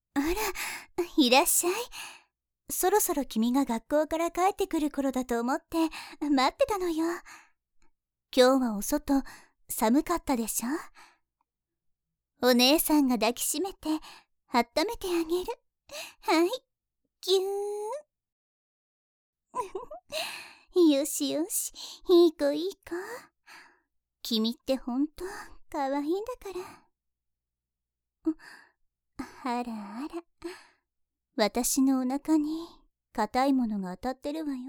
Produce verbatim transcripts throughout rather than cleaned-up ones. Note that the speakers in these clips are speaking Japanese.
あら、いらっしゃい。そろそろ君が学校から帰ってくる頃だと思って待ってたのよ。今日はお外寒かったでしょ。お姉さんが抱きしめて温めてあげる。はい、ぎゅーん。よしよし、いい子いい子。君ってほんとかわいいんだから。あらあら、私のお腹に硬いものが当たってるわよ。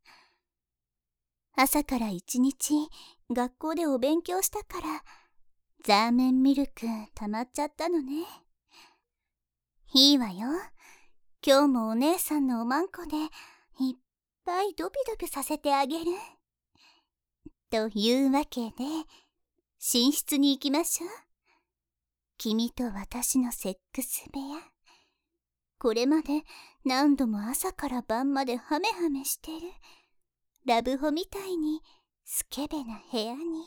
朝から一日学校でお勉強したからザーメンミルク溜まっちゃったのね。いいわよ、今日もお姉さんのおまんこでいっぱいドビドビさせてあげる。というわけで寝室に行きましょう。君と私のセックス部屋。これまで何度も朝から晩までハメハメしてるラブホみたいにスケベな部屋に。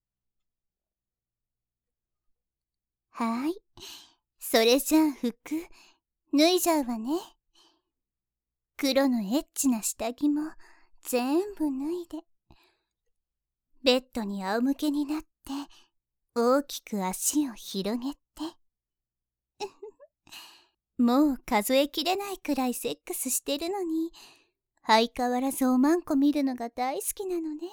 はい、それじゃあ服脱いじゃうわね。黒のエッチな下着も全部脱いで、ベッドに仰向けになって大きく足を広げてもう数えきれないくらいセックスしてるのに相変わらずおまんこ見るのが大好きなのね。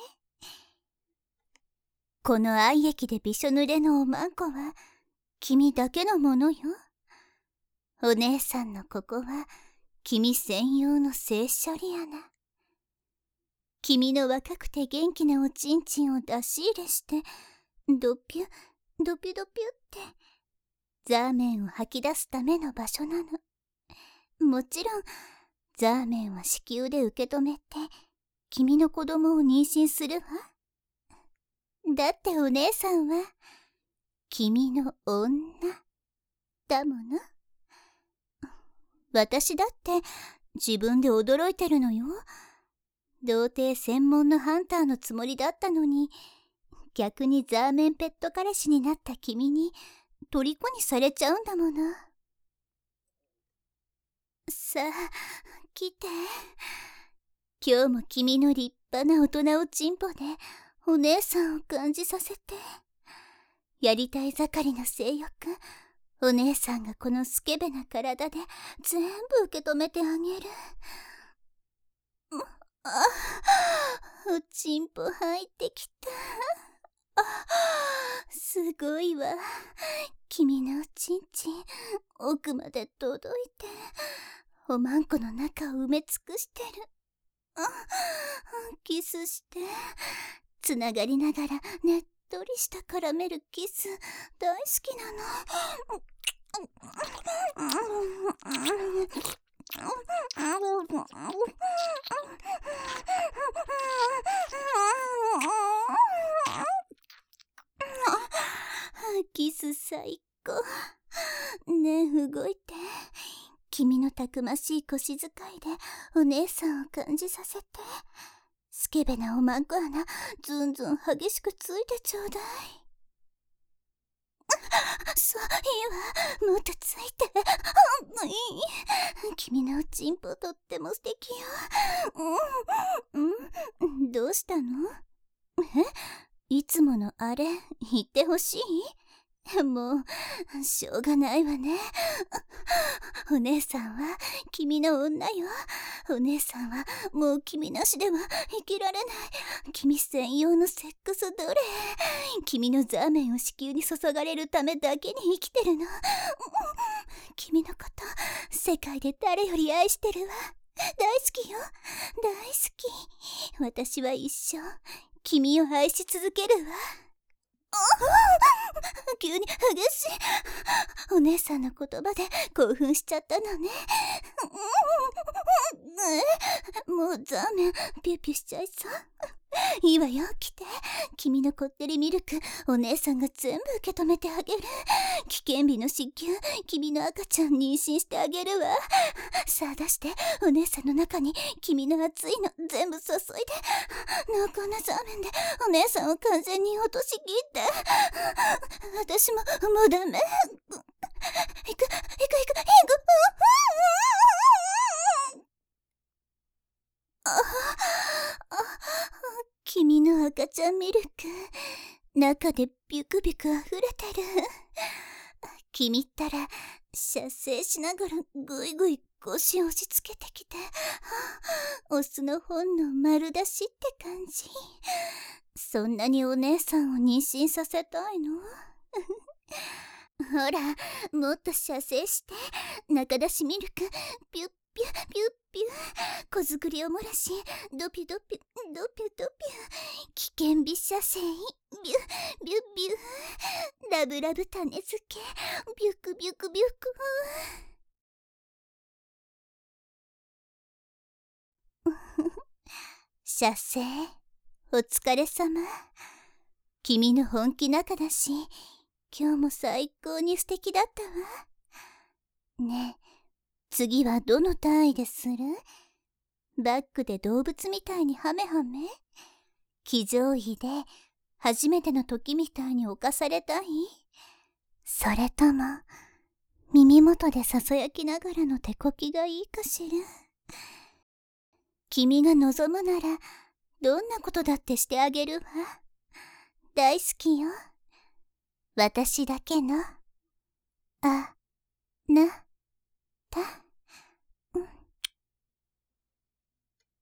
この愛液でびしょ濡れのおまんこは君だけのものよ。お姉さんのここは君専用の性処理穴。君の若くて元気なおちんちんを出し入れしてドピュドピュドピュってザーメンを吐き出すための場所なの。もちろんザーメンは子宮で受け止めて君の子供を妊娠するわ。だってお姉さんは君の女だもの。私だって自分で驚いてるのよ。童貞専門のハンターのつもりだったのに、逆にザーメンペット彼氏になった君に虜にされちゃうんだもの。さあ来て、今日も君の立派な大人おちんぽでお姉さんを感じさせて、やりたい盛りの性欲、お姉さんがこのスケベな体で全部受け止めてあげる。あ、おちんぽ入ってきた。あ、すごいわ。君のおちんちん奥まで届いておまんこの中を埋め尽くしてる。あ、キスしてつながりながらねっとりした絡めるキス大好きなの。キス最高ね。え動いて、君のたくましい腰使いでお姉さんを感じさせて、スケベなおまんこ穴ずんずん激しくついてちょうだい。そう、いいわ、もっとついて。君のおちんぽとっても素敵よ。うん、どうしたの？え？いつものあれ言ってほしい？もうしょうがないわね。お姉さんは君の女よ。お姉さんはもう君なしでは生きられない君専用のセックス奴隷。君のザーメンを子宮に注がれるためだけに生きてるの。君のこと世界で誰より愛してるわ。大好きよ、大好き。私は一生君を愛し続けるわ。急に激しい。お姉さんの言葉で興奮しちゃったのね。もうザーメンピューピューしちゃいそう。いいわよ、来て。君のこってりミルクお姉さんが全部受け止めてあげる。危険日の子宮、君の赤ちゃん妊娠してあげるわ。さあ出して、お姉さんの中に君の熱いの全部注いで、濃厚なザーメンでお姉さんを完全に落としきって。私ももうダメ。行く行く行く行く。 ちゃんミルク、中でビュクビュクあふれてる。君ったら射精しながらぐいぐい腰押し付けてきて、オスの本能丸出しって感じ。そんなにお姉さんを妊娠させたいの？ほら、もっと射精して、中出しミルクピュッピュッピュッピュッ、子作りを漏らし、ドピュドピュドピュドピュ、危険微射精、ビュッビュッビュッ、ラブラブ種付け、ビュクビュクビュク。射精、お疲れ様。君の本気仲だし、今日も最高に素敵だったわ。ねえ、次はどの単位でする？バックで動物みたいにハメハメ？騎乗位で初めての時みたいに侵されたい？それとも耳元でささやきながらの手こきがいいかしら？君が望むならどんなことだってしてあげるわ。大好きよ。私だけのあなた。